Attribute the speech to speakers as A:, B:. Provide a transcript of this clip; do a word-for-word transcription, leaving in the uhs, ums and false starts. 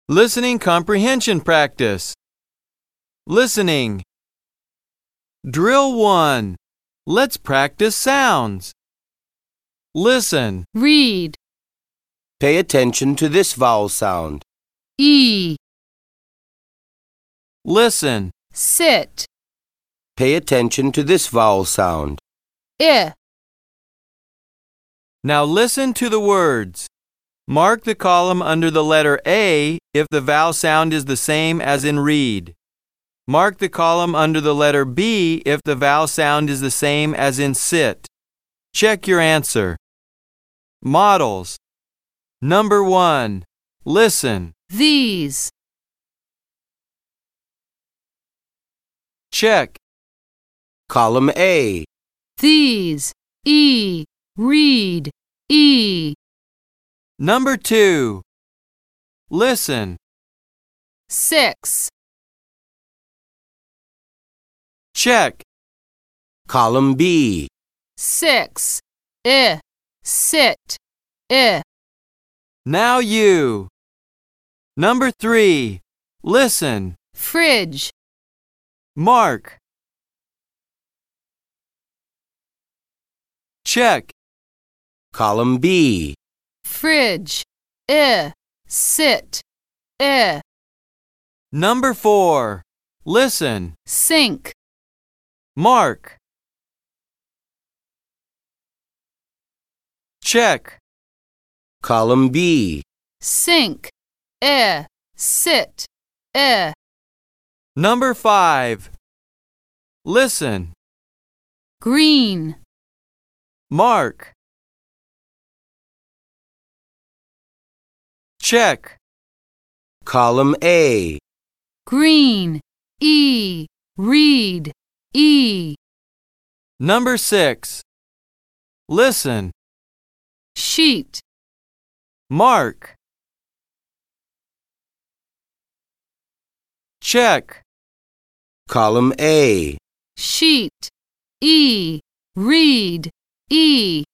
A: Listening comprehension practice. Listening. Drill one. Let's practice sounds. Listen.
B: Read.
C: Pay attention to this vowel sound.
B: E.
A: Listen.
B: Sit.
C: Pay attention to this vowel sound.
B: I.
A: Now listen to the words. Mark the column under the letter A if the vowel sound is the same as in read. Mark the column under the letter B if the vowel sound is the same as in sit. Check your answer. Models. Number one. Listen.
B: These.
A: Check.
C: Column A.
B: These. E. Read. E.
A: Number two. Listen.
B: Six.
A: Check.
C: Column B.
B: Six. I. Sit. I.
A: Now you. Number three. Listen.
B: Fridge.
A: Mark. Check.
C: Column B.
B: Fridge. I. Sit. I.
A: Number four. Listen.
B: Sink.
A: Mark. Check.
C: Column B.
B: Sink. I. Sit. I.
A: Number five. Listen.
B: Green.
A: Mark. Check.
C: Column A.
B: Green. E. Read. E.
A: Number six. Listen.
B: Sheet.
A: Mark. Check.
C: Column A.
B: Sheet. E. Read. E.